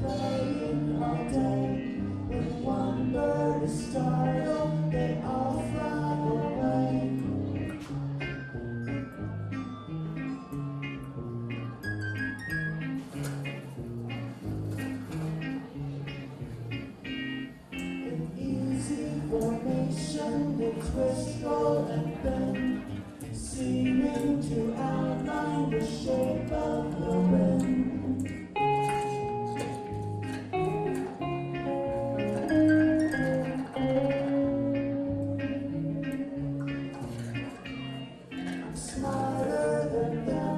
flying all day. When one bird is startled, they all fly away. In easy formation, they twist, roll, and bend, seeming to outline the shape of the wind. I'm smarter than them.